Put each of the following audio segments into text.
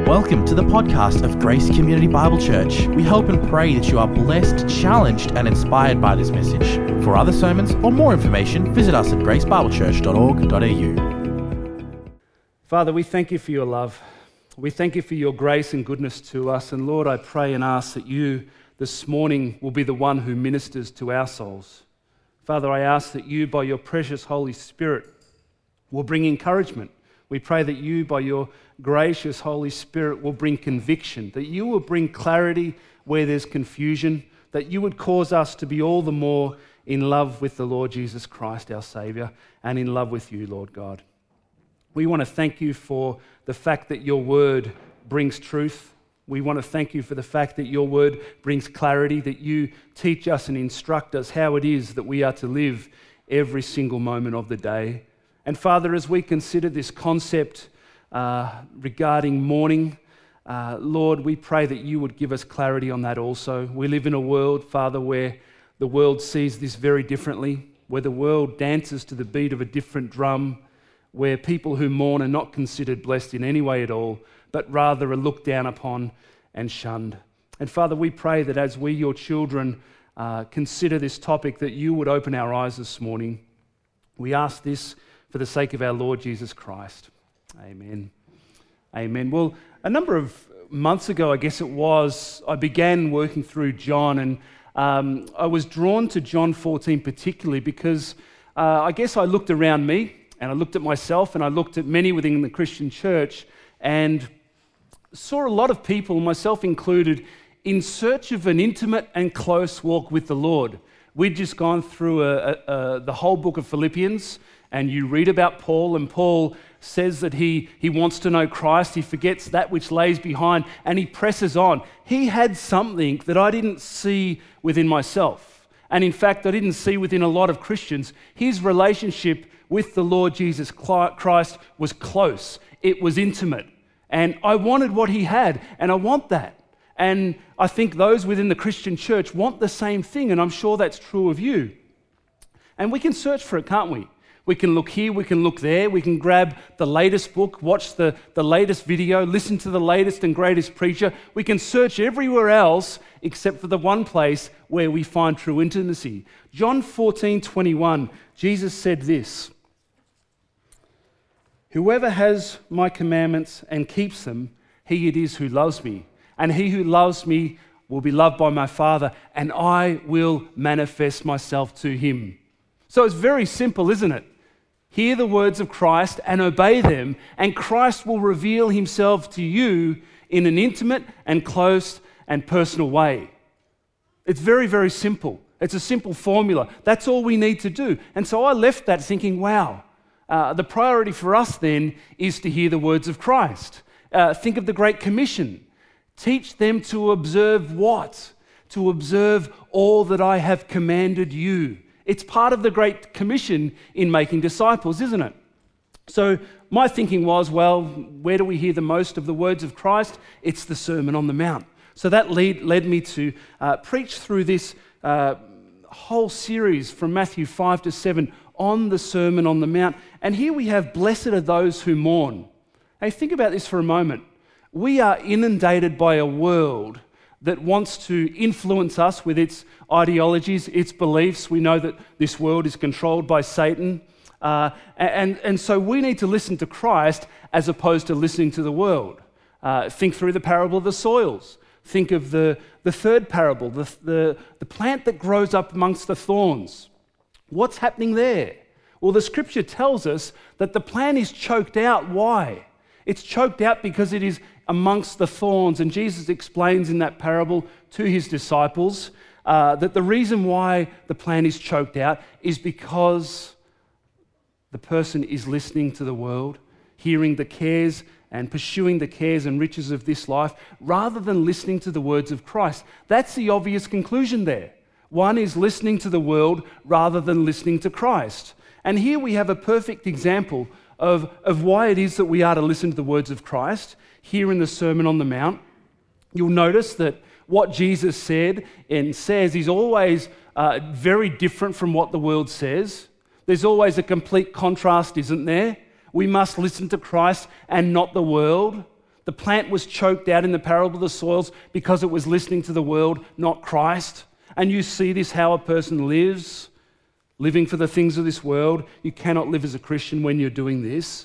Welcome to the podcast of Grace Community Bible Church. We hope and pray that you are blessed, challenged, and inspired by this message. For other sermons or more information, visit us at gracebiblechurch.org.au. Father, we thank you for your love. We thank you for your grace and goodness to us. And Lord, I pray and ask that you this morning will be the one who ministers to our souls. Father, I ask that you, by your precious Holy Spirit, will bring encouragement. We pray that you, by your gracious Holy Spirit, will bring conviction, that you will bring clarity where there's confusion, that you would cause us to be all the more in love with the Lord Jesus Christ, our Saviour, and in love with you, Lord God. We want to thank you for the fact that your word brings truth. We want to thank you for the fact that your word brings clarity, that you teach us and instruct us how it is that we are to live every single moment of the day. And Father, as we consider this concept regarding mourning, Lord, we pray that you would give us clarity on that also. We live in a world, Father, where the world sees this very differently, where the world dances to the beat of a different drum, where people who mourn are not considered blessed in any way at all, but rather are looked down upon and shunned. And Father, we pray that as we, your children, consider this topic, that you would open our eyes this morning. We ask this for the sake of our Lord Jesus Christ. Amen. Amen. Well, a number of months ago, I guess it was, I began working through John, and I was drawn to John 14 particularly because I guess I looked around me, and I looked at myself, and I looked at many within the Christian church, and saw a lot of people, myself included, in search of an intimate and close walk with the Lord. We'd just gone through the whole book of Philippians, and you read about Paul, and Paul says that he wants to know Christ. He forgets that which lays behind, and he presses on. He had something that I didn't see within myself. And in fact, I didn't see within a lot of Christians. His relationship with the Lord Jesus Christ was close. It was intimate. And I wanted what he had, and I want that. And I think those within the Christian church want the same thing, and I'm sure that's true of you. And we can search for it, can't we? We can look here, we can look there, we can grab the latest book, watch the latest video, listen to the latest and greatest preacher. We can search everywhere else except for the one place where we find true intimacy. John 14:21, Jesus said this, "Whoever has my commandments and keeps them, he it is who loves me. And he who loves me will be loved by my Father, and I will manifest myself to him." So it's very simple, isn't it? Hear the words of Christ and obey them, and Christ will reveal himself to you in an intimate and close and personal way. It's very, very simple. It's a simple formula. That's all we need to do. And so I left that thinking, wow, the priority for us then is to hear the words of Christ. Think of the Great Commission. Teach them to observe what? To observe all that I have commanded you. It's part of the Great Commission in making disciples, isn't it? So my thinking was, well, where do we hear the most of the words of Christ? It's the Sermon on the Mount. So that led me to preach through this whole series from Matthew 5 to 7 on the Sermon on the Mount. And here we have, blessed are those who mourn. Hey, think about this for a moment. We are inundated by a world that wants to influence us with its ideologies, its beliefs. We know that this world is controlled by Satan. And so we need to listen to Christ as opposed to listening to the world. Think through the parable of the soils. Think of the third parable, the plant that grows up amongst the thorns. What's happening there? Well, the scripture tells us that the plant is choked out. Why? It's choked out because it is amongst the thorns. And Jesus explains in that parable to his disciples that the reason why the plant is choked out is because the person is listening to the world, hearing the cares and pursuing the cares and riches of this life, rather than listening to the words of Christ. That's the obvious conclusion there. One is listening to the world rather than listening to Christ. And here we have a perfect example of why it is that we are to listen to the words of Christ. Here in the Sermon on the Mount, you'll notice that what Jesus said and says is always very different from what the world says. There's always a complete contrast, isn't there? We must listen to Christ and not the world. The plant was choked out in the parable of the soils because it was listening to the world, not Christ. And you see this, how a person lives, living for the things of this world. You cannot live as a Christian when you're doing this.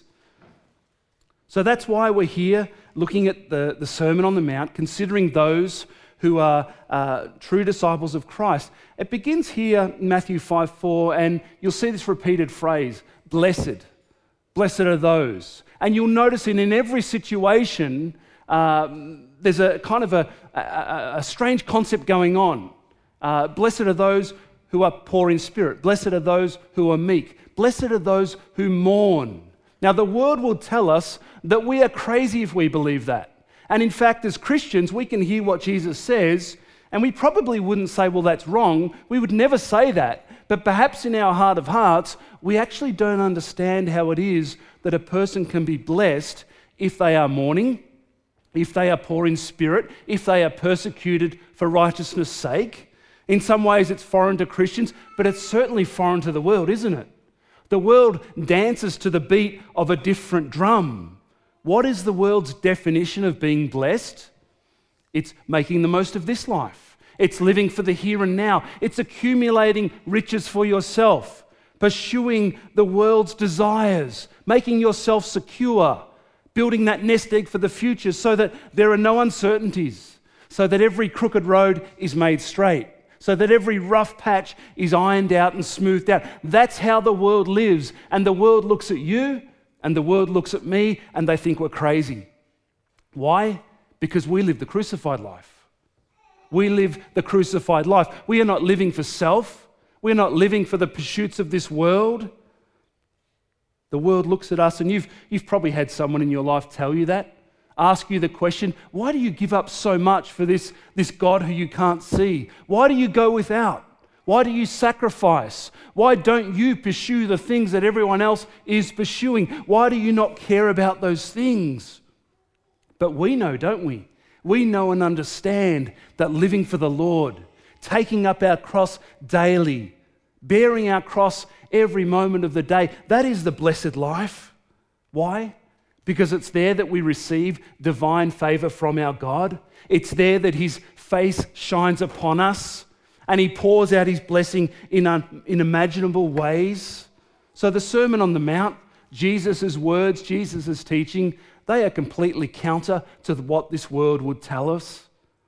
So that's why we're here looking at the Sermon on the Mount, considering those who are true disciples of Christ. It begins here in Matthew 5:4, and you'll see this repeated phrase, blessed. Blessed are those. And you'll notice in every situation, there's a kind of a strange concept going on. Blessed are those who are poor in spirit. Blessed are those who are meek. Blessed are those who mourn. Now, the world will tell us that we are crazy if we believe that. And in fact, as Christians, we can hear what Jesus says, and we probably wouldn't say, well, that's wrong. We would never say that. But perhaps in our heart of hearts, we actually don't understand how it is that a person can be blessed if they are mourning, if they are poor in spirit, if they are persecuted for righteousness' sake. In some ways, it's foreign to Christians, but it's certainly foreign to the world, isn't it? The world dances to the beat of a different drum. What is the world's definition of being blessed? It's making the most of this life. It's living for the here and now. It's accumulating riches for yourself, pursuing the world's desires, making yourself secure, building that nest egg for the future so that there are no uncertainties, so that every crooked road is made straight, so that every rough patch is ironed out and smoothed out. That's how the world lives. And the world looks at you, and the world looks at me, and they think we're crazy. Why? Because we live the crucified life. We live the crucified life. We are not living for self. We're not living for the pursuits of this world. The world looks at us, and you've probably had someone in your life tell you that, ask you the question, why do you give up so much for this God who you can't see? Why do you go without? Why do you sacrifice? Why don't you pursue the things that everyone else is pursuing? Why do you not care about those things? But we know, don't we? We know and understand that living for the Lord, taking up our cross daily, bearing our cross every moment of the day, that is the blessed life. Why? Because it's there that we receive divine favor from our God. It's there that His face shines upon us and He pours out His blessing in unimaginable ways. So the Sermon on the Mount, Jesus' words, Jesus' teaching, they are completely counter to what this world would tell us.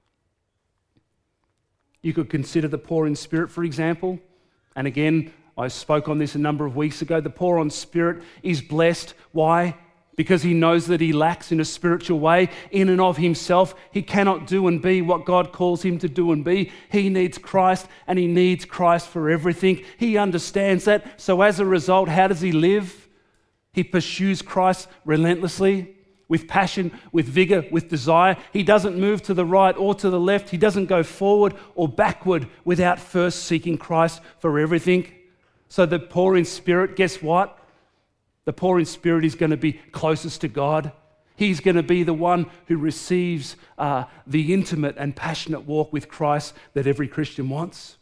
You could consider the poor in spirit, for example. And again, I spoke on this a number of weeks ago. The poor in spirit is blessed. Why? Because he knows that he lacks in a spiritual way. In and of himself, he cannot do and be what God calls him to do and be. He needs Christ, and he needs Christ for everything. He understands that. So as a result, how does he live? He pursues Christ relentlessly, with passion, with vigor, with desire. He doesn't move to the right or to the left. He doesn't go forward or backward without first seeking Christ for everything. So the poor in spirit, guess what? The poor in spirit is going to be closest to God. He's going to be the one who receives the intimate and passionate walk with Christ that every Christian wants.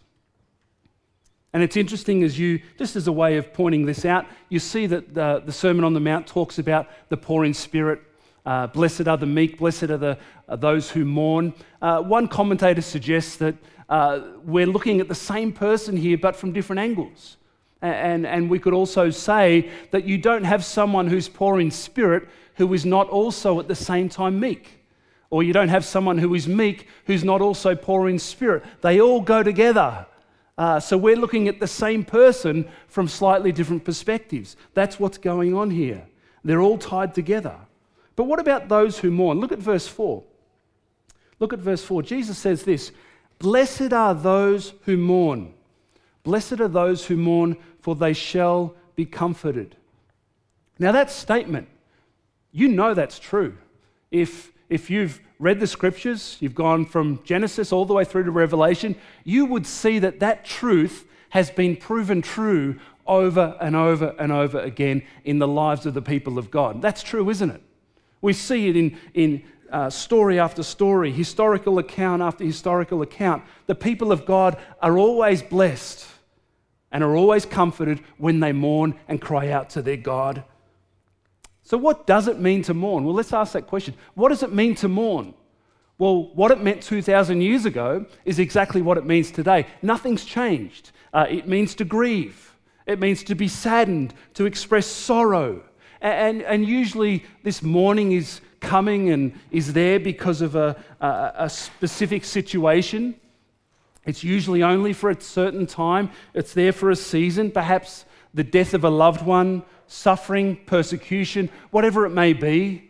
And it's interesting, just as a way of pointing this out, you see that the Sermon on the Mount talks about the poor in spirit. Blessed are the meek, blessed are those who mourn. One commentator suggests that we're looking at the same person here, but from different angles. And we could also say that you don't have someone who's poor in spirit who is not also at the same time meek. Or you don't have someone who is meek who's not also poor in spirit. They all go together. So we're looking at the same person from slightly different perspectives. That's what's going on here. They're all tied together. But what about those who mourn? Look at verse 4. Look at verse 4. Jesus says this, "Blessed are those who mourn. Blessed are those who mourn, for they shall be comforted." Now that statement, you know that's true. If you've read the scriptures, you've gone from Genesis all the way through to Revelation, you would see that truth has been proven true over and over and over again in the lives of the people of God. That's true, isn't it? We see it in story after story, historical account after historical account. The people of God are always blessed and are always comforted when they mourn and cry out to their God. So what does it mean to mourn? Well, let's ask that question. What does it mean to mourn? Well, what it meant 2,000 years ago is exactly what it means today. Nothing's changed. It means to grieve. It means to be saddened, to express sorrow. And usually this mourning is coming and is there because of a specific situation. It's usually only for a certain time. It's there for a season, perhaps the death of a loved one, suffering, persecution, whatever it may be.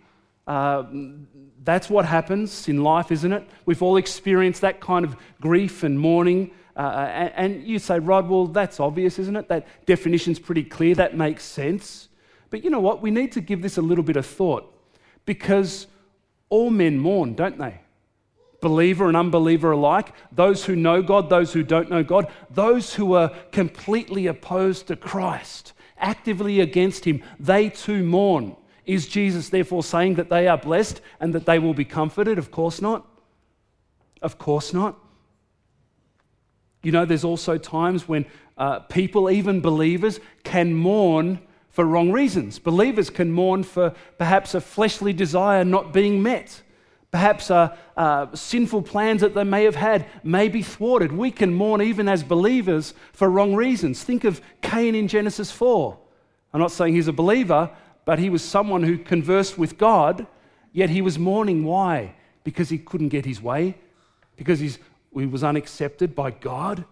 That's what happens in life, isn't it? We've all experienced that kind of grief and mourning. And you say, Rod, well, that's obvious, isn't it? That definition's pretty clear. That makes sense. But you know what? We need to give this a little bit of thought, because all men mourn, don't they? Believer and unbeliever alike, those who know God, those who don't know God, those who are completely opposed to Christ, actively against him, they too mourn. Is Jesus therefore saying that they are blessed and that they will be comforted? Of course not. Of course not. You know, there's also times when people, even believers, can mourn for wrong reasons. Believers can mourn for perhaps a fleshly desire not being met. Perhaps sinful plans that they may have had may be thwarted. We can mourn even as believers for wrong reasons. Think of Cain in Genesis 4. I'm not saying he's a believer, but he was someone who conversed with God, yet he was mourning. Why? Because he couldn't get his way, because he was unaccepted by God.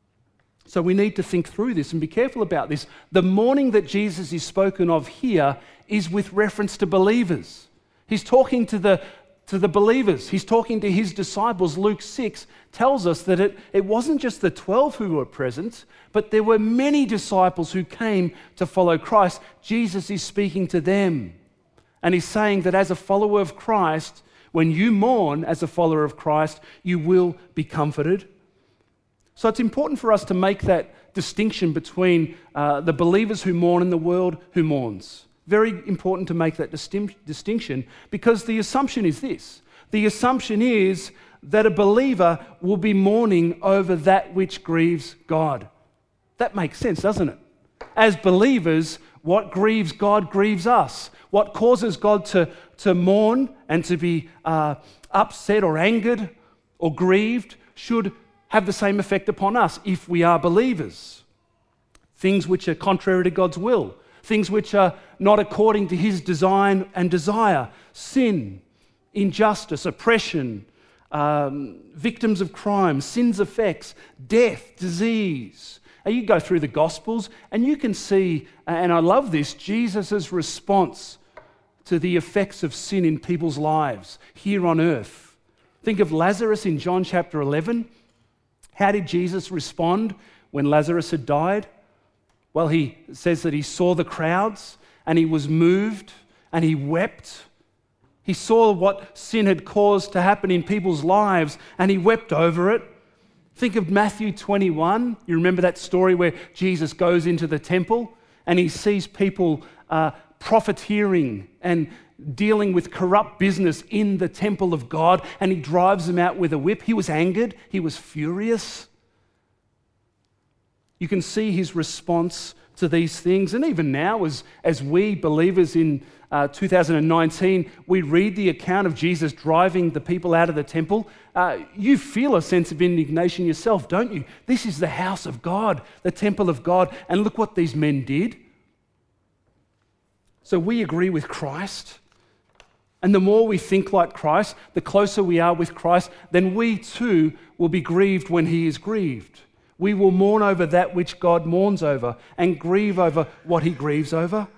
So we need to think through this and be careful about this. The mourning that Jesus is spoken of here is with reference to believers. He's talking to the believers. He's talking to his disciples. Luke 6 tells us that it wasn't just the 12 who were present, but there were many disciples who came to follow Christ. Jesus is speaking to them. And he's saying that as a follower of Christ, when you mourn as a follower of Christ, you will be comforted. So it's important for us to make that distinction between the believers who mourn and the world who mourns. Very important to make that distinction, because the assumption is this. The assumption is that a believer will be mourning over that which grieves God. That makes sense, doesn't it? As believers, what grieves God grieves us. What causes God to mourn and to be upset or angered or grieved should have the same effect upon us if we are believers. Things which are contrary to God's will, things which are not according to his design and desire, sin, injustice, oppression, victims of crime, sin's effects, death, disease. And you go through the Gospels and you can see, and I love this, Jesus' response to the effects of sin in people's lives here on earth. Think of Lazarus in John chapter 11. How did Jesus respond when Lazarus had died? Well, he says that he saw the crowds and he was moved and he wept. He saw what sin had caused to happen in people's lives and he wept over it. Think of Matthew 21. You remember that story where Jesus goes into the temple and he sees people profiteering and dealing with corrupt business in the temple of God, and he drives them out with a whip. He was angered. He was furious. You can see his response to these things. And even now, as we believers in 2019, we read the account of Jesus driving the people out of the temple, you feel a sense of indignation yourself, don't you? This is the house of God, the temple of God, and look what these men did. So we agree with Christ. And the more we think like Christ, the closer we are with Christ, then we too will be grieved when he is grieved. We will mourn over that which God mourns over and grieve over what he grieves over.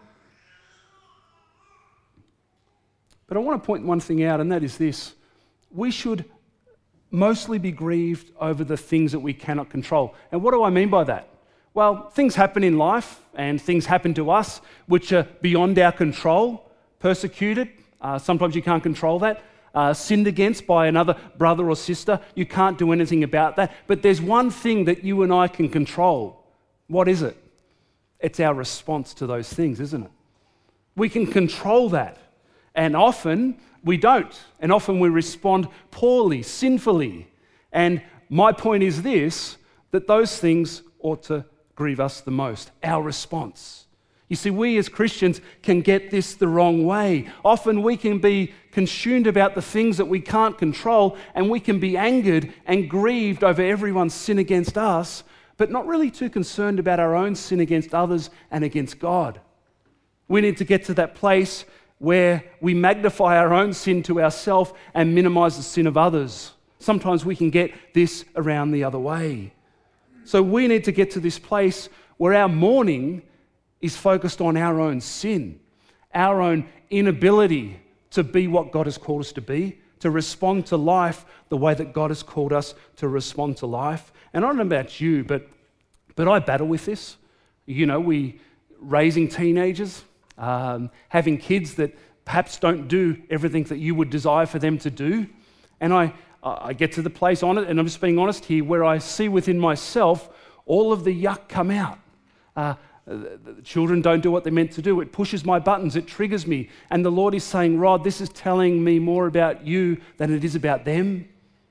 But I want to point one thing out, and that is this. We should mostly be grieved over the things that we cannot control. And what do I mean by that? Well, things happen in life and things happen to us which are beyond our control. Persecuted, sometimes you can't control that. Sinned against by another brother or sister, you can't do anything about that. But there's one thing that you and I can control. What is it? It's our response to those things, isn't it? We can control that. And often we don't. And often we respond poorly, sinfully. And my point is this, that those things ought to grieve us the most, our response. You see, we as Christians can get this the wrong way. Often we can be consumed about the things that we can't control, and we can be angered and grieved over everyone's sin against us, but not really too concerned about our own sin against others and against God. We need to get to that place where we magnify our own sin to ourselves and minimize the sin of others. Sometimes we can get this around the other way. So we need to get to this place where our mourning is focused on our own sin, our own inability to be what God has called us to be, to respond to life the way that God has called us to respond to life. And I don't know about you, but I battle with this. You know, we raising teenagers, having kids that perhaps don't do everything that you would desire for them to do. And I get to the place on it, and I'm just being honest here, where I see within myself all of the yuck come out. The children don't do what they're meant to do. It pushes my buttons. It triggers me. And the Lord is saying, Rod, this is telling me more about you than it is about them.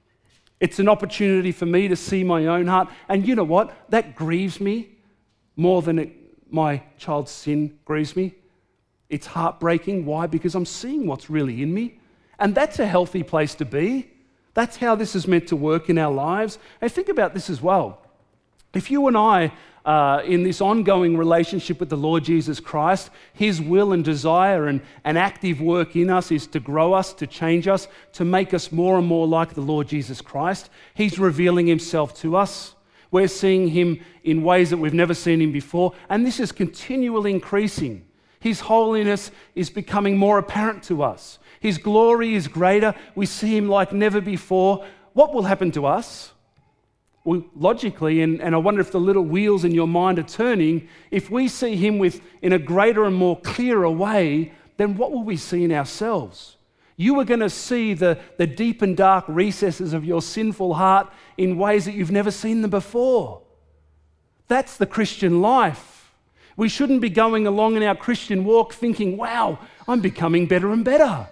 It's an opportunity for me to see my own heart. And you know what? That grieves me more than my child's sin grieves me. It's heartbreaking. Why? Because I'm seeing what's really in me. And that's a healthy place to be. That's how this is meant to work in our lives. And think about this as well. If you and I in this ongoing relationship with the Lord Jesus Christ, His will and desire and an active work in us is to grow us, to change us, to make us more and more like the Lord Jesus Christ. He's revealing Himself to us. We're seeing Him in ways that we've never seen Him before, and this is continually increasing. His holiness is becoming more apparent to us. His glory is greater. We see Him like never before. What will happen to us? Well, logically, and I wonder if the little wheels in your mind are turning, if we see Him in a greater and more clearer way, then what will we see in ourselves? You are going to see the deep and dark recesses of your sinful heart in ways that you've never seen them before. That's the Christian life. We shouldn't be going along in our Christian walk thinking, wow, I'm becoming better and better.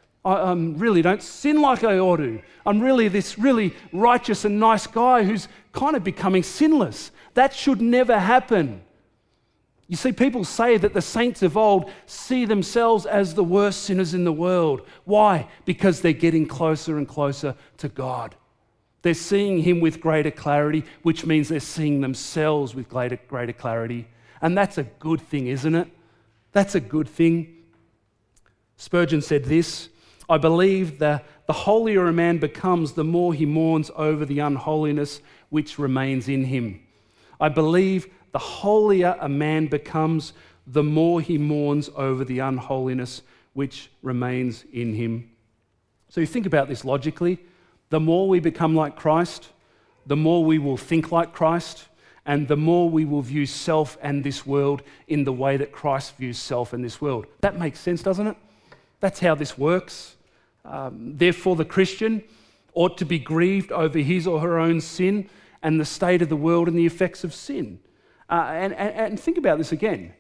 I really don't sin like I ought to. I'm really this really righteous and nice guy who's kind of becoming sinless. That should never happen. You see, people say that the saints of old see themselves as the worst sinners in the world. Why? Because they're getting closer and closer to God. They're seeing Him with greater clarity, which means they're seeing themselves with greater clarity. And that's a good thing, isn't it? That's a good thing. Spurgeon said this, I believe that the holier a man becomes, the more he mourns over the unholiness which remains in him. I believe the holier a man becomes, the more he mourns over the unholiness which remains in him. So you think about this logically. The more we become like Christ, the more we will think like Christ, and the more we will view self and this world in the way that Christ views self and this world. That makes sense, doesn't it? That's how this works. Therefore, the Christian ought to be grieved over his or her own sin and the state of the world and the effects of sin. And think about this again.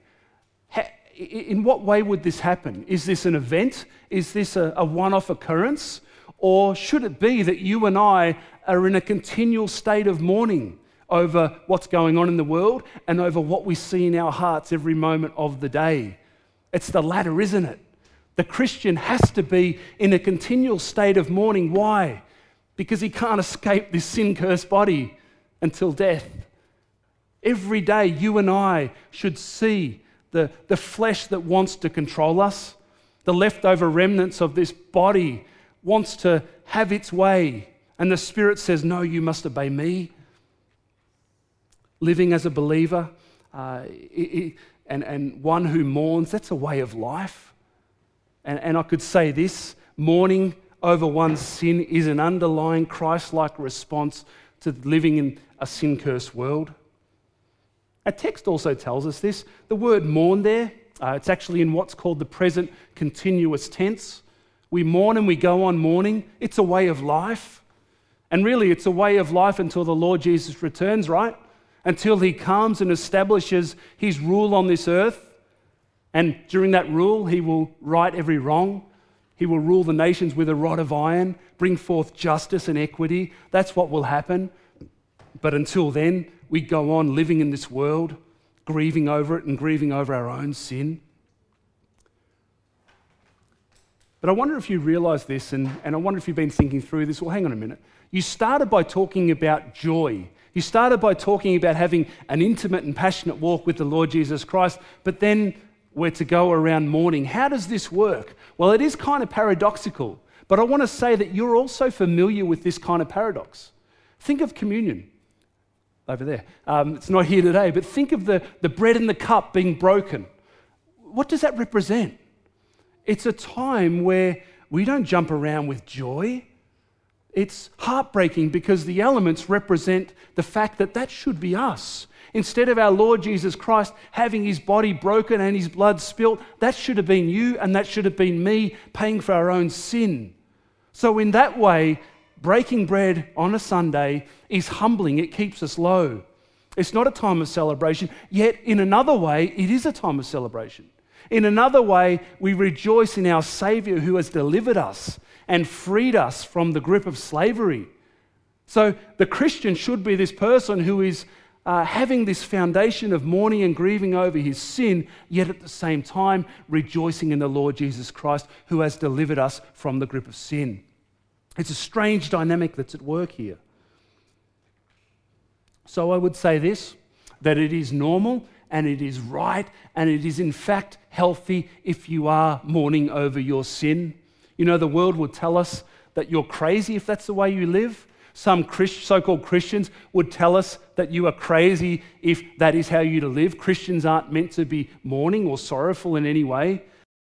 In what way would this happen? Is this an event? Is this a one-off occurrence? Or should it be that you and I are in a continual state of mourning over what's going on in the world and over what we see in our hearts every moment of the day? It's the latter, isn't it? The Christian has to be in a continual state of mourning. Why? Because he can't escape this sin-cursed body until death. Every day, you and I should see the flesh that wants to control us, the leftover remnants of this body wants to have its way, and the Spirit says, no, you must obey me. Living as a believer and one who mourns, that's a way of life. And I could say this, mourning over one's sin is an underlying Christ-like response to living in a sin-cursed world. Our text also tells us this. The word mourn there, it's actually in what's called the present continuous tense. We mourn and we go on mourning. It's a way of life. And really, it's a way of life until the Lord Jesus returns, right? Until He comes and establishes His rule on this earth. And during that rule, He will right every wrong. He will rule the nations with a rod of iron, bring forth justice and equity. That's what will happen. But until then, we go on living in this world grieving over it and grieving over our own sin. But I wonder if you realize this, and I wonder if you've been thinking through this. Well, hang on a minute. You started by talking about joy. You started by talking about having an intimate and passionate walk with the Lord Jesus Christ, but then we're to go around mourning. How does this work? Well, it is kind of paradoxical, but I want to say that you're also familiar with this kind of paradox. Think of communion over there. It's not here today, but think of the bread and the cup being broken. What does that represent? It's a time where we don't jump around with joy. It's heartbreaking because the elements represent the fact that that should be us. Instead of our Lord Jesus Christ having his body broken and his blood spilt, that should have been you and that should have been me paying for our own sin. So in that way, breaking bread on a Sunday is humbling. It keeps us low. It's not a time of celebration, yet in another way, it is a time of celebration. In another way, we rejoice in our Savior who has delivered us and freed us from the grip of slavery. So the Christian should be this person who is having this foundation of mourning and grieving over his sin, yet at the same time rejoicing in the Lord Jesus Christ who has delivered us from the grip of sin. It's a strange dynamic that's at work here. So I would say this, that it is normal and it is right and it is in fact healthy if you are mourning over your sin. You know, the world will tell us that you're crazy if that's the way you live. Some so-called Christians would tell us that you are crazy if that is how you to live. Christians aren't meant to be mourning or sorrowful in any way.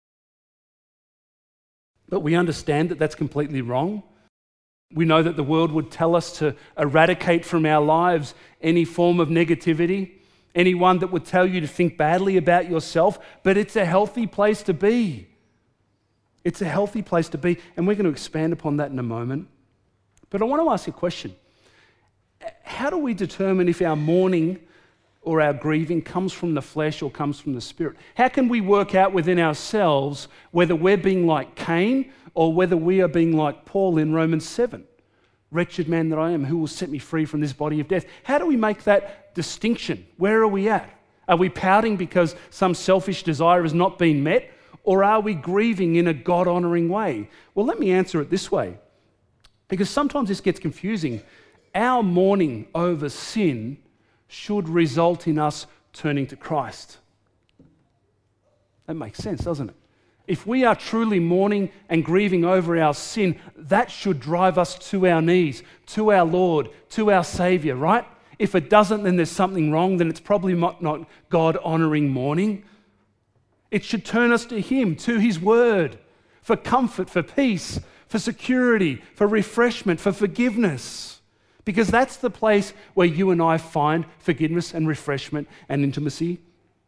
But we understand that that's completely wrong. We know that the world would tell us to eradicate from our lives any form of negativity, anyone that would tell you to think badly about yourself, but it's a healthy place to be. It's a healthy place to be, and we're going to expand upon that in a moment. But I want to ask you a question. How do we determine if our mourning or our grieving comes from the flesh or comes from the Spirit? How can we work out within ourselves whether we're being like Cain or whether we are being like Paul in Romans 7? Wretched man that I am, who will set me free from this body of death? How do we make that distinction? Where are we at? Are we pouting because some selfish desire has not been met? Or are we grieving in a God-honoring way? Well, let me answer it this way, because sometimes this gets confusing. Our mourning over sin should result in us turning to Christ. That makes sense, doesn't it? If we are truly mourning and grieving over our sin, that should drive us to our knees, to our Lord, to our Savior, right? If it doesn't, then there's something wrong, then it's probably not God-honoring mourning. It should turn us to Him, to His Word, for comfort, for peace, for security, for refreshment, for forgiveness. Because that's the place where you and I find forgiveness and refreshment and intimacy.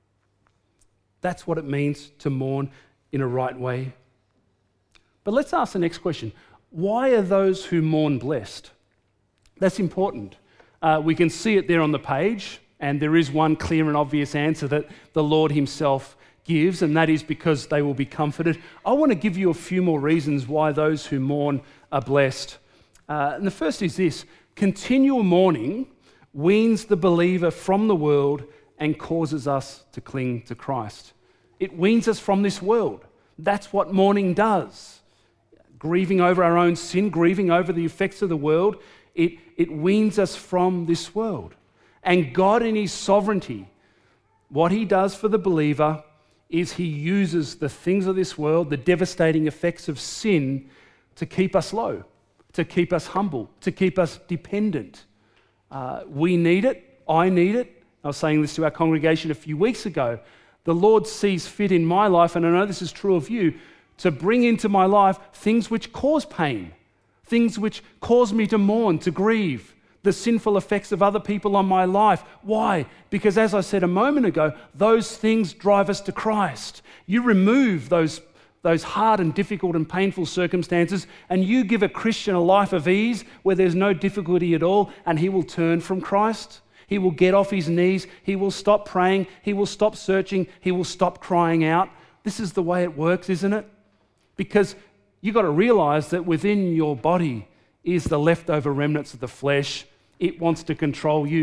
That's what it means to mourn in a right way. But let's ask the next question. Why are those who mourn blessed? That's important. We can see it there on the page, and there is one clear and obvious answer that the Lord Himself gives, and that is because they will be comforted. I want to give you a few more reasons why those who mourn are blessed. And the first is this: continual mourning weans the believer from the world and causes us to cling to Christ. It weans us from this world. That's what mourning does. Grieving over our own sin, grieving over the effects of the world, it weans us from this world. And God in His sovereignty, what He does for the believer is He uses the things of this world, the devastating effects of sin, to keep us low, to keep us humble, to keep us dependent. We need it. I need it. I was saying this to our congregation a few weeks ago. The Lord sees fit in my life, and I know this is true of you, to bring into my life things which cause pain, things which cause me to mourn, to grieve, the sinful effects of other people on my life. Why? Because as I said a moment ago, those things drive us to Christ. You remove those hard and difficult and painful circumstances, and you give a Christian a life of ease where there's no difficulty at all, and he will turn from Christ. He will get off his knees. He will stop praying. He will stop searching. He will stop crying out. This is the way it works, isn't it? Because you've got to realize that within your body is the leftover remnants of the flesh. It wants to control you.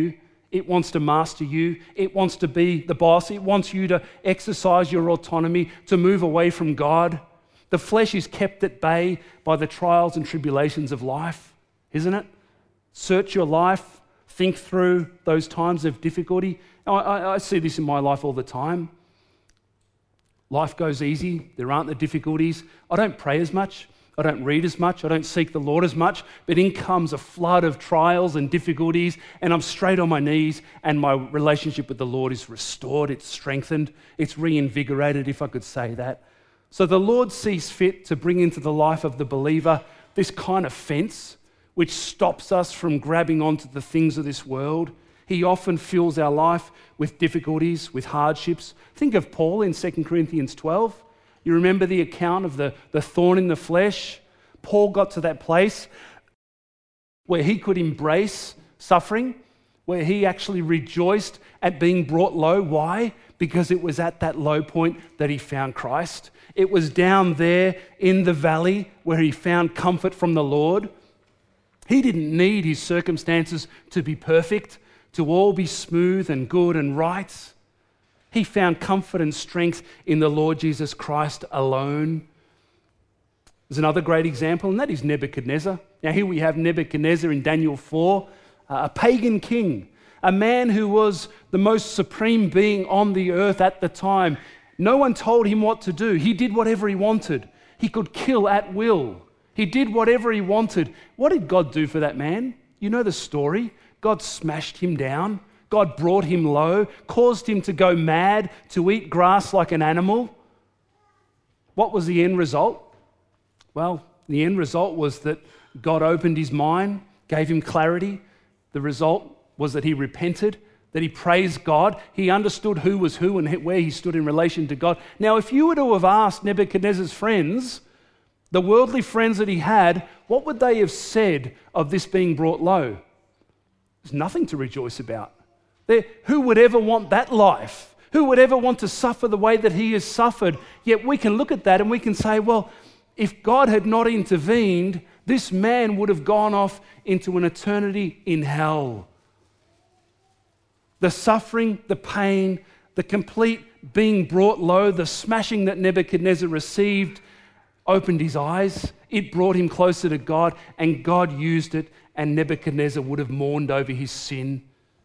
It wants to master you. It wants to be the boss. It wants you to exercise your autonomy, to move away from God. The flesh is kept at bay by the trials and tribulations of life, isn't it? Search your life, think through those times of difficulty. I see this in my life all the time. Life goes easy. There aren't the difficulties. I don't pray as much. I don't read as much. I don't seek the Lord as much. But in comes a flood of trials and difficulties, and I'm straight on my knees, and my relationship with the Lord is restored. It's strengthened. It's reinvigorated, if I could say that. So the Lord sees fit to bring into the life of the believer this kind of fence which stops us from grabbing onto the things of this world. He often fills our life with difficulties, with hardships. Think of Paul in 2 Corinthians 12. You remember the account of the thorn in the flesh? Paul got to that place where he could embrace suffering, where he actually rejoiced at being brought low. Why? Because it was at that low point that he found Christ. It was down there in the valley where he found comfort from the Lord. He didn't need his circumstances to be perfect, to all be smooth and good and right. He found comfort and strength in the Lord Jesus Christ alone. There's another great example, and that is Nebuchadnezzar. Now here we have Nebuchadnezzar in Daniel 4, a pagan king, a man who was the most supreme being on the earth at the time. No one told him what to do. He did whatever he wanted. He could kill at will. He did whatever he wanted. What did God do for that man? You know the story. God smashed him down. God brought him low, caused him to go mad, to eat grass like an animal. What was the end result? Well, the end result was that God opened his mind, gave him clarity. The result was that he repented, that he praised God. He understood who was who and where he stood in relation to God. Now, if you were to have asked Nebuchadnezzar's friends, the worldly friends that he had, what would they have said of this being brought low? There's nothing to rejoice about. Who would ever want that life? Who would ever want to suffer the way that he has suffered? Yet we can look at that and we can say, well, if God had not intervened, this man would have gone off into an eternity in hell. The suffering, the pain, the complete being brought low, the smashing that Nebuchadnezzar received opened his eyes. It brought him closer to God, and God used it, and Nebuchadnezzar would have mourned over his sin.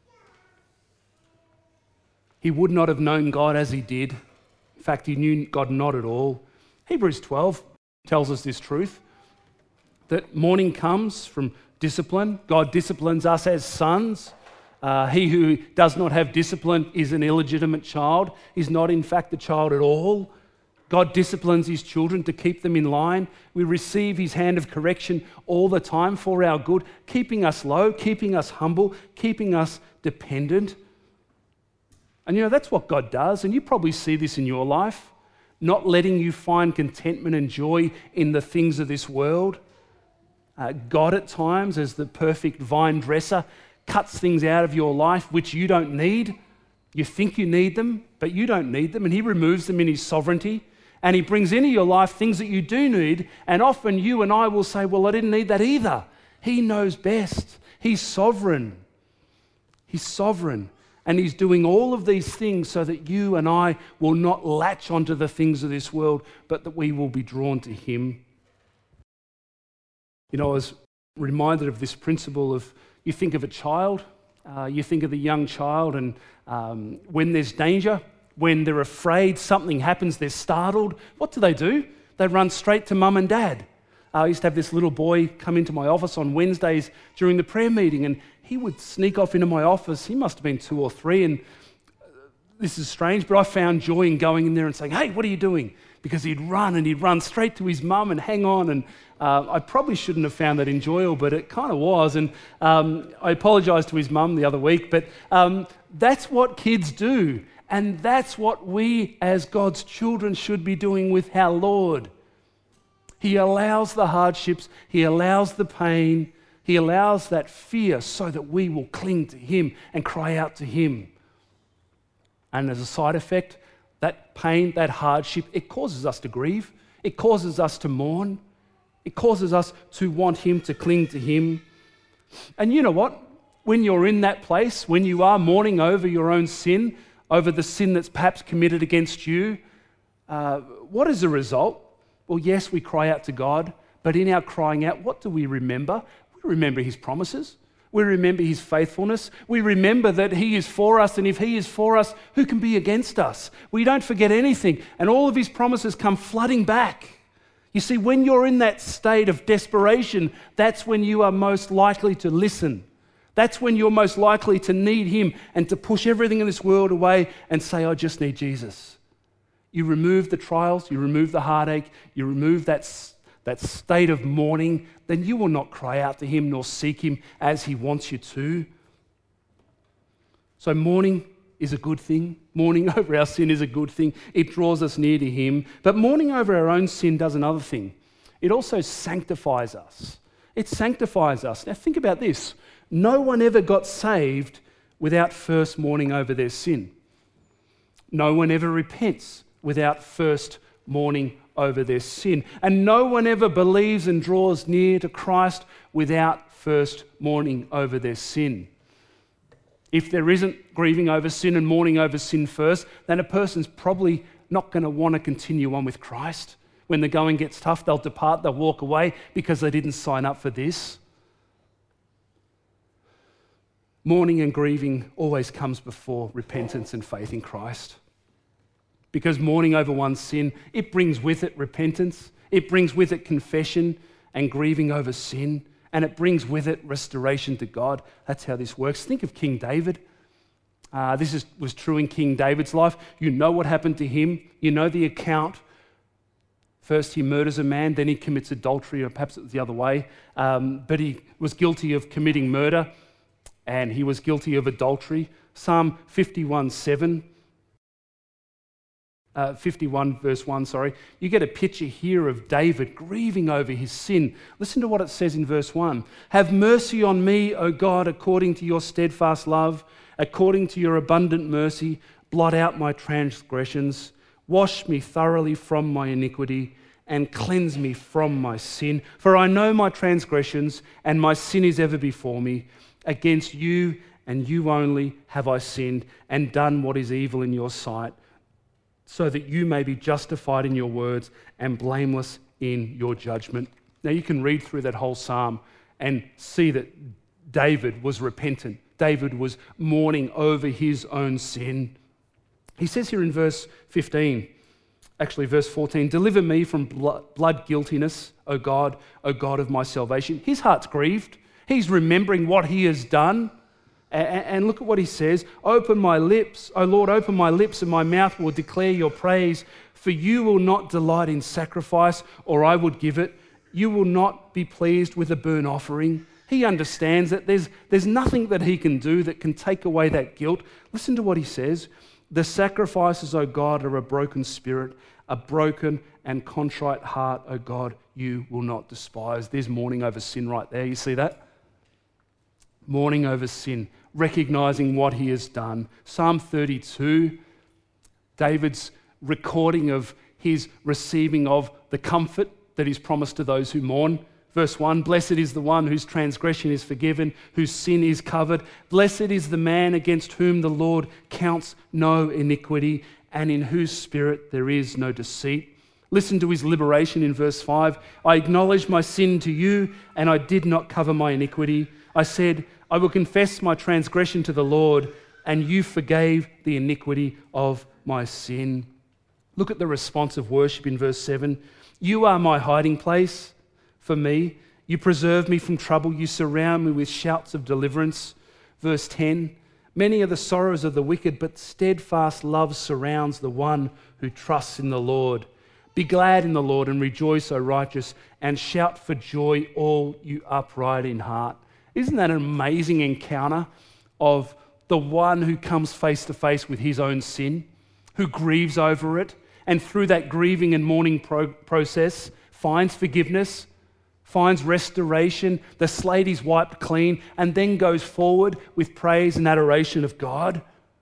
He would not have known God as he did. In fact, he knew God not at all. Hebrews 12 tells us this truth, that mourning comes from discipline. God disciplines us as sons. He who does not have discipline is an illegitimate child, is not in fact a child at all. God disciplines his children to keep them in line. We receive his hand of correction all the time for our good, keeping us low, keeping us humble, keeping us dependent. And you know, that's what God does, and you probably see this in your life, not letting you find contentment and joy in the things of this world. God at times, as the perfect vine dresser, cuts things out of your life which you don't need. You think you need them, but you don't need them, and he removes them in his sovereignty. And he brings into your life things that you do need, and often you and I will say, well, I didn't need that either. He knows best. He's sovereign. He's sovereign. And he's doing all of these things so that you and I will not latch onto the things of this world, but that we will be drawn to him. You know, I was reminded of this principle of, you think of a child, you think of the young child, and when there's danger, when they're afraid something happens, they're startled, what do? They run straight to mum and dad. I used to have this little boy come into my office on Wednesdays during the prayer meeting, and he would sneak off into my office. He must have been 2 or 3, and this is strange, but I found joy in going in there and saying, hey, what are you doing? Because he'd run straight to his mum and hang on, and I probably shouldn't have found that enjoyable, but it kind of was, and I apologised to his mum the other week, but that's what kids do, and that's what we as God's children should be doing with our Lord. He allows the hardships, he allows the pain, he allows that fear so that we will cling to him and cry out to him. And as a side effect, that pain, that hardship, it causes us to grieve. It causes us to mourn. It causes us to want him, to cling to him. And you know what? when you're in that place, when you are mourning over your own sin, over the sin that's perhaps committed against you, what is the result? Well, yes, we cry out to God, but in our crying out, what do we remember? We remember his promises. We remember his faithfulness. We remember that he is for us, and if he is for us, who can be against us? We don't forget anything, and all of his promises come flooding back. You see, when you're in that state of desperation, that's when you are most likely to listen. That's when you're most likely to need him and to push everything in this world away and say, I just need Jesus. You remove the trials, you remove the heartache, you remove that state of mourning, then you will not cry out to him nor seek him as he wants you to. So mourning is a good thing. Mourning over our sin is a good thing. It draws us near to him. But mourning over our own sin does another thing. It also sanctifies us. It sanctifies us. Now think about this. No one ever got saved without first mourning over their sin. No one ever repents without first mourning over their sin. And no one ever believes and draws near to Christ without first mourning over their sin. If there isn't grieving over sin and mourning over sin first, then a person's probably not going to want to continue on with Christ. When the going gets tough, they'll depart, they'll walk away because they didn't sign up for this. Mourning and grieving always comes before repentance and faith in Christ. Because mourning over one's sin, it brings with it repentance, it brings with it confession and grieving over sin, and it brings with it restoration to God. That's how this works. Think of King David. This was true in King David's life. You know what happened to him. You know the account. First he murders a man, then he commits adultery, or perhaps it was the other way. But he was guilty of committing murder, and he was guilty of adultery. Psalm 51 verse 1, you get a picture here of David grieving over his sin. Listen to what it says in verse 1. Have mercy on me, O God, according to your steadfast love, according to your abundant mercy, blot out my transgressions. Wash me thoroughly from my iniquity and cleanse me from my sin. For I know my transgressions, and my sin is ever before me. Against you and you only have I sinned and done what is evil in your sight, so that you may be justified in your words and blameless in your judgment. Now you can read through that whole psalm and see that David was repentant. David was mourning over his own sin. He says here in verse 14, deliver me from blood guiltiness, O God of my salvation. His heart's grieved. He's remembering what he has done. And look at what he says. Open my lips, O Lord, open my lips, and my mouth will declare your praise. For you will not delight in sacrifice, or I would give it. You will not be pleased with a burnt offering. He understands that there's nothing that he can do that can take away that guilt. Listen to what he says. The sacrifices, O God, are a broken spirit, a broken and contrite heart, O God, you will not despise. There's mourning over sin right there. You see that? Mourning over sin, recognizing what he has done. Psalm 32, David's recording of his receiving of the comfort that is promised to those who mourn. Verse 1, blessed is the one whose transgression is forgiven, whose sin is covered. Blessed is the man against whom the Lord counts no iniquity, and in whose spirit there is no deceit. Listen to his liberation in verse 5. I acknowledged my sin to you, and I did not cover my iniquity. I said, I will confess my transgression to the Lord, and you forgave the iniquity of my sin. Look at the response of worship in verse 7. You are my hiding place for me. You preserve me from trouble. You surround me with shouts of deliverance. Verse 10. Many are the sorrows of the wicked, but steadfast love surrounds the one who trusts in the Lord. Be glad in the Lord and rejoice, O righteous, and shout for joy, all you upright in heart. Isn't that an amazing encounter of the one who comes face to face with his own sin, who grieves over it, and through that grieving and mourning process finds forgiveness, finds restoration, the slate is wiped clean, and then goes forward with praise and adoration of God?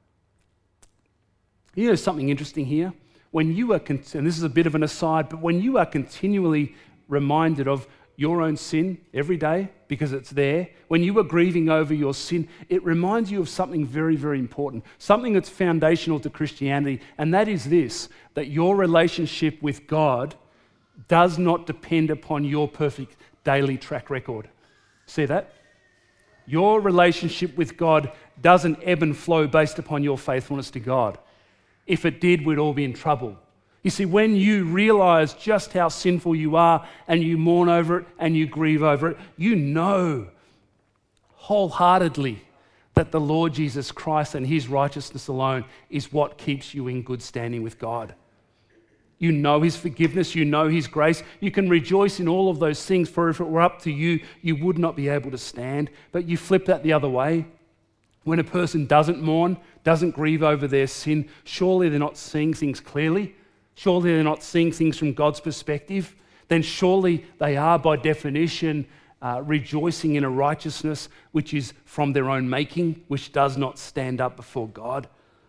You know something interesting here? When you are, and this is a bit of an aside, but when you are continually reminded of your own sin every day because it's there, when you are grieving over your sin, it reminds you of something very, very important, something that's foundational to Christianity, and that is this, that your relationship with God does not depend upon your perfect daily track record. See that? Your relationship with God doesn't ebb and flow based upon your faithfulness to God. If it did, we'd all be in trouble. You see, when you realize just how sinful you are and you mourn over it and you grieve over it, you know wholeheartedly that the Lord Jesus Christ and his righteousness alone is what keeps you in good standing with God. You know his forgiveness, you know his grace. You can rejoice in all of those things, for if it were up to you, you would not be able to stand. But you flip that the other way. When a person doesn't mourn, doesn't grieve over their sin, surely they're not seeing things clearly. Surely they're not seeing things from God's perspective. Then surely they are, by definition, rejoicing in a righteousness which is from their own making, which does not stand up before God.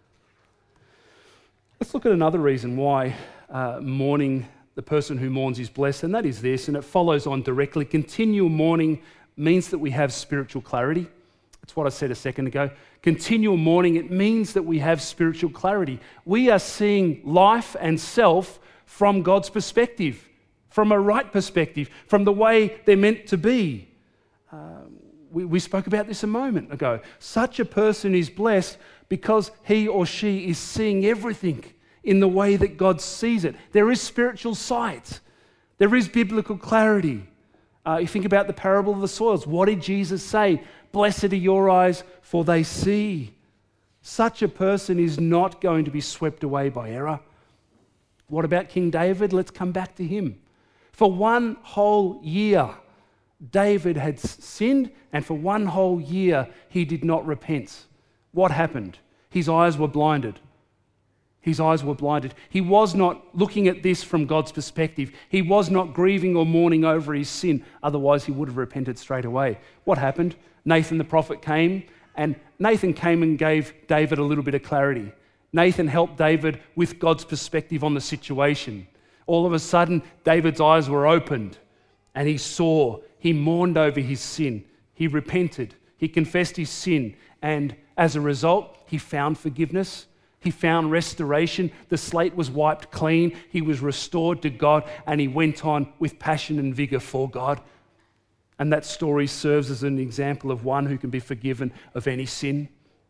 Let's look at another reason why mourning, the person who mourns is blessed, and that is this, and it follows on directly. Continual mourning means that we have spiritual clarity. That's what I said a second ago. Continual mourning, it means that we have spiritual clarity. We are seeing life and self from God's perspective, from a right perspective, from the way they're meant to be. We spoke about this a moment ago. Such a person is blessed because he or she is seeing everything in the way that God sees it. There is spiritual sight. There is biblical clarity. You think about the parable of the soils. What did Jesus say? Blessed are your eyes, for they see. Such a person is not going to be swept away by error. What about King David? Let's come back to him. For one whole year, David had sinned, and for one whole year, he did not repent. What happened? His eyes were blinded. His eyes were blinded. He was not looking at this from God's perspective. He was not grieving or mourning over his sin. Otherwise, he would have repented straight away. What happened? Nathan the prophet came, and Nathan came and gave David a little bit of clarity. Nathan helped David with God's perspective on the situation. All of a sudden, David's eyes were opened, and he saw, he mourned over his sin. He repented. He confessed his sin, and as a result, he found forgiveness. He found restoration. The slate was wiped clean. He was restored to God, and he went on with passion and vigor for God. And that story serves as an example of one who can be forgiven of any sin.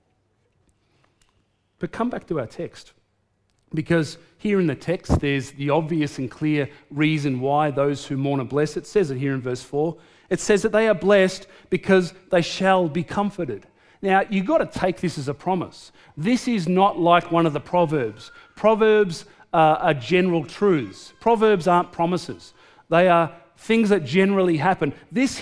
But come back to our text, because here in the text there's the obvious and clear reason why those who mourn are blessed. It says it here in verse 4. It says that they are blessed because they shall be comforted. Now, you've got to take this as a promise. This is not like one of the Proverbs. Proverbs are general truths. Proverbs aren't promises. They are things that generally happen. This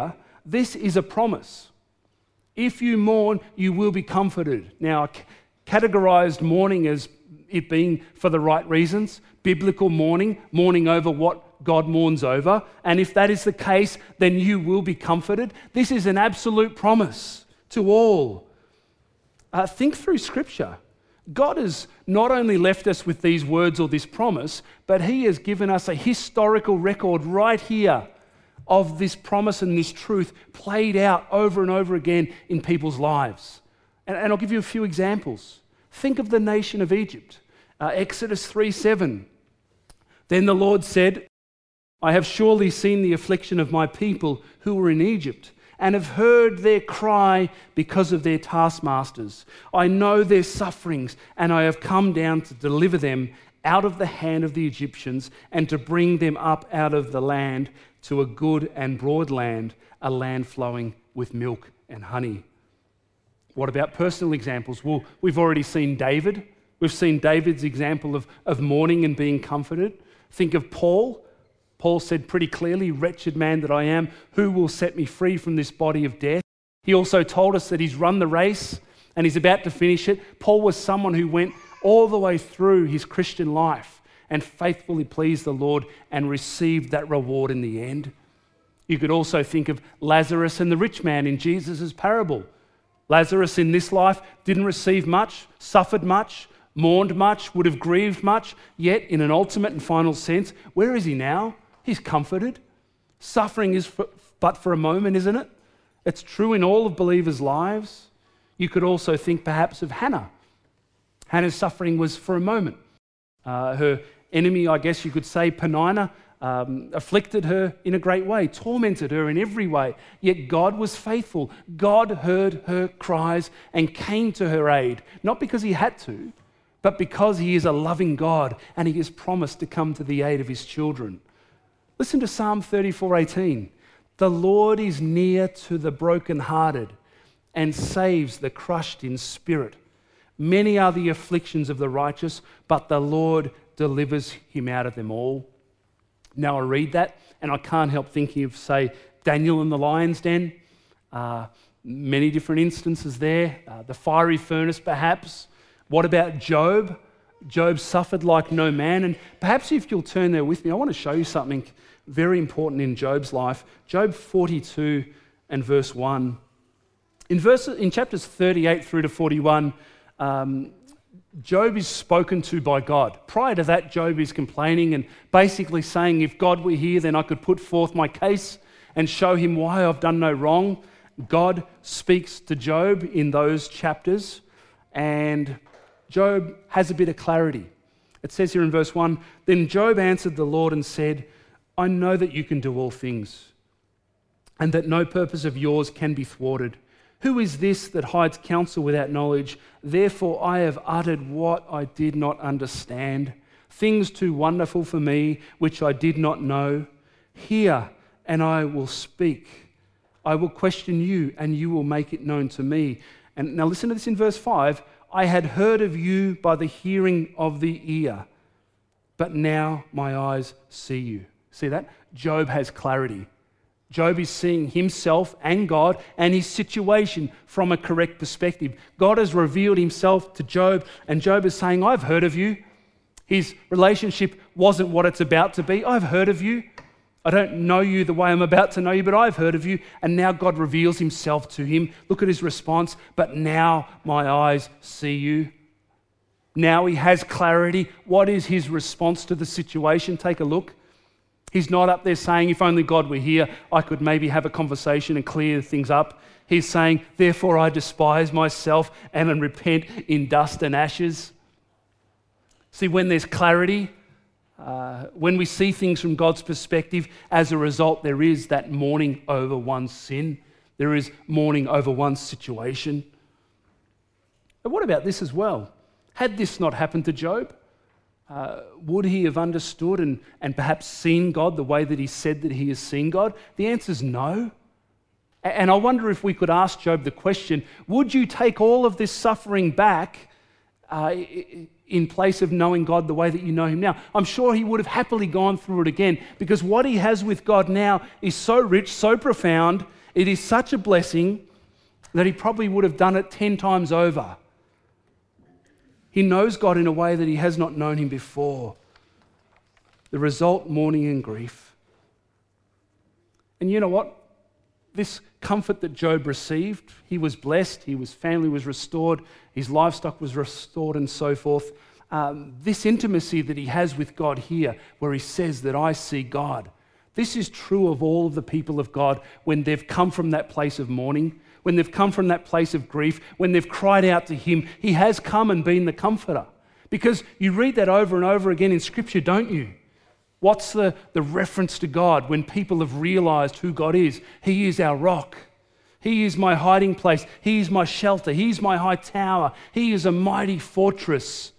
is a promise. If you mourn, you will be comforted. Now, categorized mourning as it being for the right reasons, biblical mourning over what God mourns over. And if that is the case, then you will be comforted. This is an absolute promise to all. Think through Scripture. God has not only left us with these words or this promise, but he has given us a historical record right here of this promise and this truth played out over and over again in people's lives. And I'll give you a few examples. Think of the nation of Egypt. Exodus 3:7. Then the Lord said, I have surely seen the affliction of my people who were in Egypt, and have heard their cry because of their taskmasters. I know their sufferings, and I have come down to deliver them out of the hand of the Egyptians and to bring them up out of the land to a good and broad land, a land flowing with milk and honey. What about personal examples? Well, we've already seen David. We've seen David's example of mourning and being comforted. Think of Paul. Paul said pretty clearly, wretched man that I am, who will set me free from this body of death? He also told us that he's run the race and he's about to finish it. Paul was someone who went all the way through his Christian life and faithfully pleased the Lord and received that reward in the end. You could also think of Lazarus and the rich man in Jesus' parable. Lazarus in this life didn't receive much, suffered much, mourned much, would have grieved much, yet in an ultimate and final sense, where is he now? He's comforted. Suffering is but for a moment, isn't it? It's true in all of believers' lives. You could also think perhaps of Hannah. Hannah's suffering was for a moment. Her enemy, I guess you could say, Peninnah, afflicted her in a great way, tormented her in every way. Yet God was faithful. God heard her cries and came to her aid, not because he had to, but because he is a loving God and he has promised to come to the aid of his children. Listen to Psalm 34:18. The Lord is near to the brokenhearted and saves the crushed in spirit. Many are the afflictions of the righteous, but the Lord delivers him out of them all. Now I read that and I can't help thinking of, say, Daniel in the lion's den. Many different instances there. The fiery furnace perhaps. What about Job? Job suffered like no man. And perhaps if you'll turn there with me, I want to show you something very important in Job's life. Job 42 and verse 1. In chapters 38 through to 41, Job is spoken to by God. Prior to that, Job is complaining and basically saying, if God were here, then I could put forth my case and show him why I've done no wrong. God speaks to Job in those chapters, and Job has a bit of clarity. It says here in verse 1, then Job answered the Lord and said, I know that you can do all things, and that no purpose of yours can be thwarted. Who is this that hides counsel without knowledge? Therefore I have uttered what I did not understand, things too wonderful for me, which I did not know. Hear, and I will speak. I will question you, and you will make it known to me. And now listen to this in verse 5. I had heard of you by the hearing of the ear, but now my eyes see you. See that? Job has clarity. Job is seeing himself and God and his situation from a correct perspective. God has revealed himself to Job, and Job is saying, I've heard of you. His relationship wasn't what it's about to be. I've heard of you. I don't know you the way I'm about to know you, but I've heard of you. And now God reveals himself to him. Look at his response. But now my eyes see you. Now he has clarity. What is his response to the situation? Take a look. He's not up there saying, if only God were here, I could maybe have a conversation and clear things up. He's saying, therefore I despise myself and repent in dust and ashes. See, when there's clarity, when we see things from God's perspective, as a result, there is that mourning over one's sin. There is mourning over one's situation. But what about this as well? Had this not happened to Job, would he have understood and perhaps seen God the way that he said that he has seen God? The answer is no. And I wonder if we could ask Job the question, would you take all of this suffering back in place of knowing God the way that you know him now? I'm sure he would have happily gone through it again, because what he has with God now is so rich, so profound, it is such a blessing that he probably would have done it 10 times over. He knows God in a way that he has not known him before. The result, mourning and grief. And you know what? This comfort that Job received, he was blessed, his family was restored, his livestock was restored and so forth. This intimacy that he has with God here, where he says that I see God, this is true of all of the people of God when they've come from that place of mourning, when they've come from that place of grief, when they've cried out to him. He has come and been the comforter. Because you read that over and over again in Scripture, don't you? What's the reference to God when people have realized who God is? He is our rock. He is my hiding place. He is my shelter. He is my high tower. He is a mighty fortress.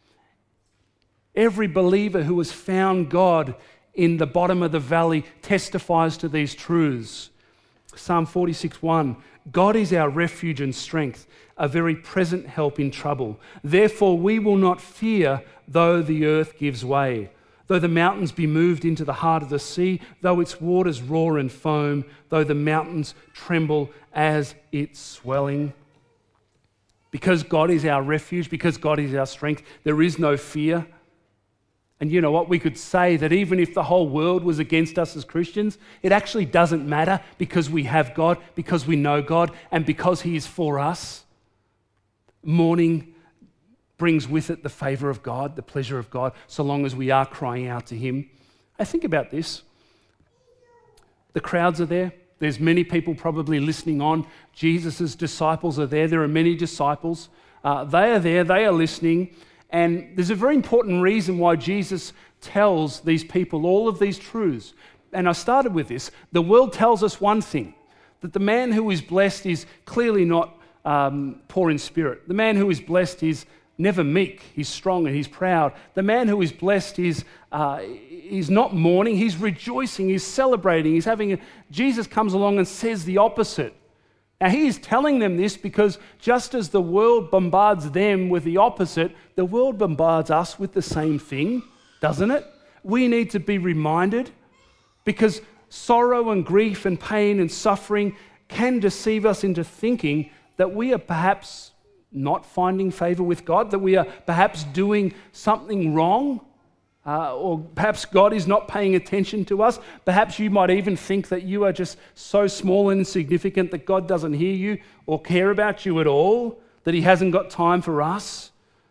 Every believer who has found God in the bottom of the valley testifies to these truths. Psalm 46:1, God is our refuge and strength, a very present help in trouble. Therefore we will not fear, though the earth gives way, though the mountains be moved into the heart of the sea, though its waters roar and foam, though the mountains tremble as it's swelling. Because God is our refuge, because God is our strength, there is no fear. And you know what? We could say that even if the whole world was against us as Christians, it actually doesn't matter, because we have God, because we know God, and because he is for us. Mourning brings with it the favor of God, the pleasure of God, so long as we are crying out to him. I think about this. The crowds are there. There's many people probably listening on. Jesus' disciples are there. There are many disciples. They are there. They are listening. And there's a very important reason why Jesus tells these people all of these truths. And I started with this. The world tells us one thing, that the man who is blessed is clearly not poor in spirit. The man who is blessed is never meek. He's strong and he's proud. The man who is blessed is not mourning. He's rejoicing. He's celebrating. Jesus comes along and says the opposite. Now, he is telling them this because just as the world bombards them with the opposite, the world bombards us with the same thing, doesn't it? We need to be reminded, because sorrow and grief and pain and suffering can deceive us into thinking that we are perhaps not finding favor with God, that we are perhaps doing something wrong, or perhaps God is not paying attention to us. Perhaps you might even think that you are just so small and insignificant that God doesn't hear you or care about you at all, that he hasn't got time for us.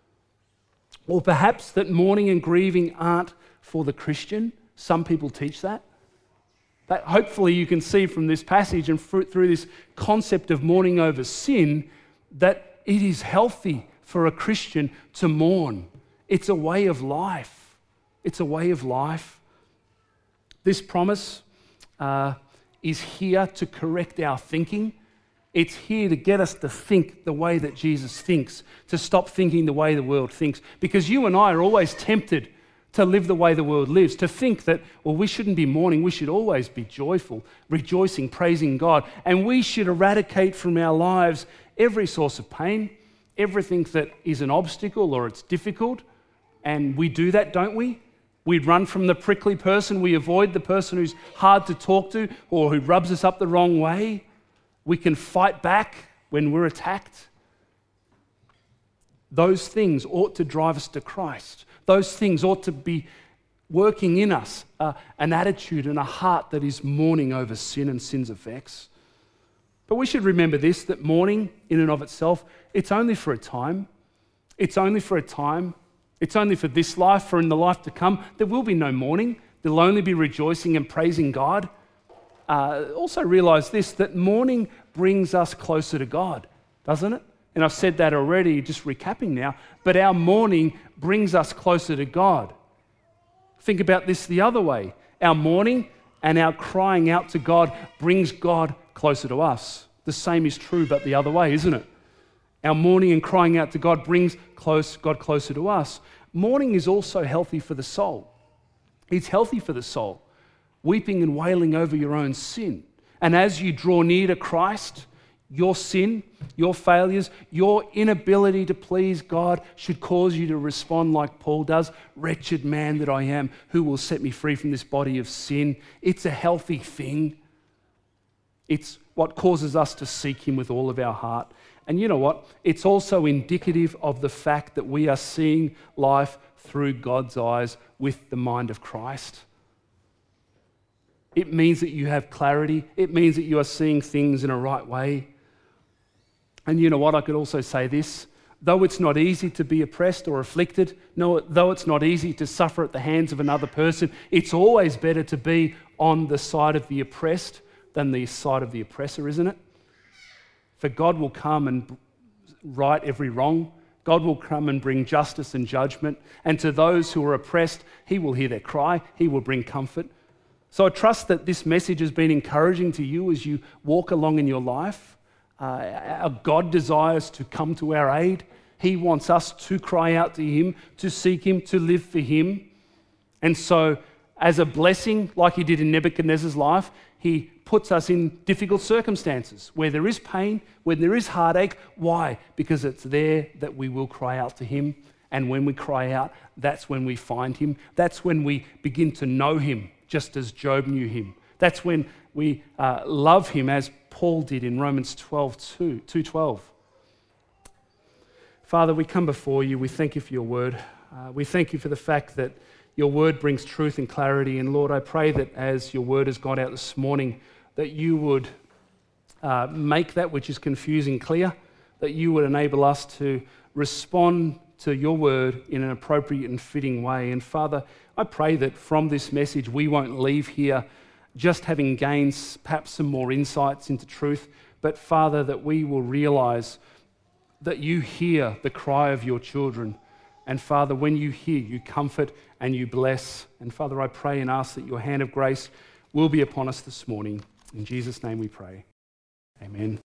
Or perhaps that mourning and grieving aren't for the Christian. Some people teach that. But hopefully you can see from this passage and through this concept of mourning over sin that it is healthy for a Christian to mourn. It's a way of life. It's a way of life. This promise is here to correct our thinking. It's here to get us to think the way that Jesus thinks, to stop thinking the way the world thinks. Because you and I are always tempted to live the way the world lives, to think that, well, we shouldn't be mourning, we should always be joyful, rejoicing, praising God. And we should eradicate from our lives every source of pain, everything that is an obstacle or it's difficult. And we do that, don't we? We run from the prickly person. We avoid the person who's hard to talk to or who rubs us up the wrong way. We can fight back when we're attacked. Those things ought to drive us to Christ. Those things ought to be working in us an attitude and a heart that is mourning over sin and sin's effects. But we should remember this, that mourning in and of itself, it's only for a time. It's only for a time. It's only for this life, for in the life to come, there will be no mourning. There'll only be rejoicing and praising God. Also realize this, that mourning brings us closer to God, doesn't it? And I've said that already, just recapping now, but our mourning brings us closer to God. Think about this the other way. Our mourning and our crying out to God brings God closer to us. The same is true, but the other way, isn't it? Our mourning and crying out to God brings God closer to us. Mourning is also healthy for the soul. It's healthy for the soul. Weeping and wailing over your own sin. And as you draw near to Christ, your sin, your failures, your inability to please God should cause you to respond like Paul does. Wretched man that I am, who will set me free from this body of sin? It's a healthy thing. It's what causes us to seek him with all of our heart. And you know what? It's also indicative of the fact that we are seeing life through God's eyes with the mind of Christ. It means that you have clarity. It means that you are seeing things in a right way. And you know what? I could also say this. Though it's not easy to be oppressed or afflicted, though it's not easy to suffer at the hands of another person, it's always better to be on the side of the oppressed than the side of the oppressor, isn't it? For God will come and right every wrong. God will come and bring justice and judgment. And to those who are oppressed, he will hear their cry. He will bring comfort. So I trust that this message has been encouraging to you as you walk along in your life. Our God desires to come to our aid. He wants us to cry out to him, to seek him, to live for him. And so as a blessing, like he did in Nebuchadnezzar's life, he puts us in difficult circumstances where there is pain, where there is heartache. Why? Because it's there that we will cry out to him. And when we cry out, that's when we find him. That's when we begin to know him, just as Job knew him. That's when we love him, as Paul did in Romans 2:12. Father, we come before you. We thank you for your word. We thank you for the fact that your word brings truth and clarity. And Lord, I pray that as your word has gone out this morning, that you would make that which is confusing clear, that you would enable us to respond to your word in an appropriate and fitting way. And Father, I pray that from this message we won't leave here just having gained perhaps some more insights into truth, but Father, that we will realize that you hear the cry of your children. And Father, when you hear, you comfort and you bless. And Father, I pray and ask that your hand of grace will be upon us this morning. In Jesus' name we pray. Amen.